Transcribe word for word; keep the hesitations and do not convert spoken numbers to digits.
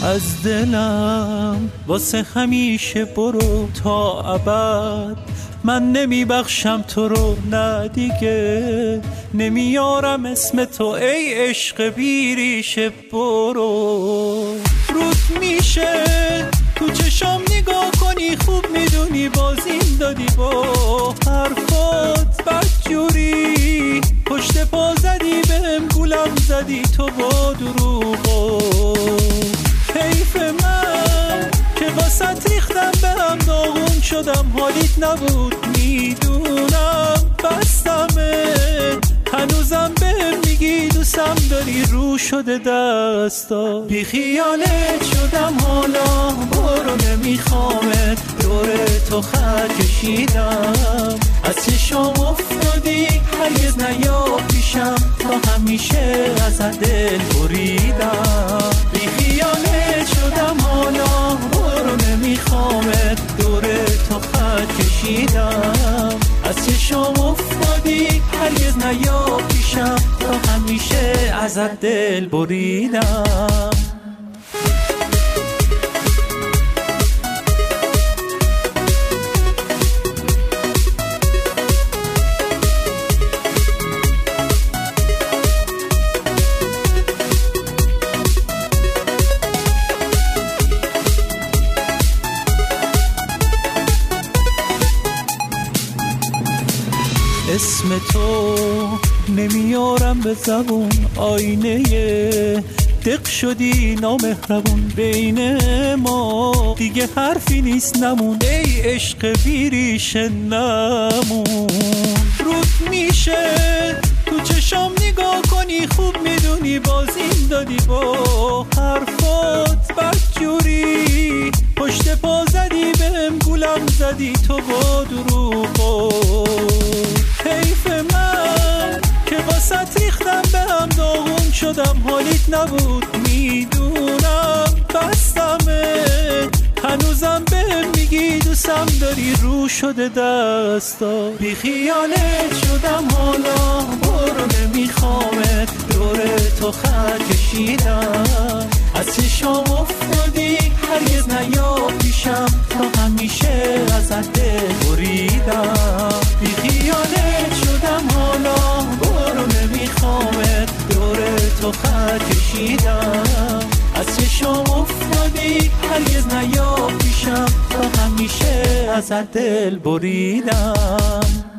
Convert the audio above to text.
از دلم واسه همیشه برو تا ابد، من نمیبخشم تو رو، نه دیگه نمیارم اسم تو ای عشق بیریشه. برو روت میشه تو چشام نگاه کنی، خوب میدونی بازیم دادی با حرفات بدجوری، پشت پا زدی بهم گولم زدی تو با دروغا. حیف من که واسه ریختم بهم داغون شدم، حالیت نبود میدونم بستمه، هنوزم بهم میگی دوستم داری، رو شده دستا بی خیالت شدم حالا، برو نمیخوامت دور تو خط کشیدم، از چشام افتادی هرگز نیا پیشم، تا همیشه از دل بریدم. بی خیالت شدم حالا، برو نمیخوامت دور تو خط کشیدم، از چشام افتادی هرگز نیا پیشم، تا همیشه از دل بریدم. اسم تو نمیارم به زبون، آینه دق شدی نامهربون، بین ما دیگه حرفی نیست نمون، ای عشق بیریشه نمون. روت میشه تو چشام نگاه کنی، خوب میدونی بازیم دادی با حرفات بدجوری، پشت پا زدی بهم گولم زدی تو با دروغا. حیف من که واسه ریختم بهم داغون شدم، حالیت نبود میدونم بستمه، هنوزم بهم میگی دوستم داری، رو شده دستا بی خیالت شدم حالا، برو نمیخوامت دور تو خط کشیدم، از چشام افتادی هرگز نیا پیشم، تا همیشه از دل بریدم. بی خیالت شدم حالا، برو نمیخوامت دور تو خط کشیدم، از چشام افتادی هرگز نیا پیشم، تا همیشه از دل بریدم.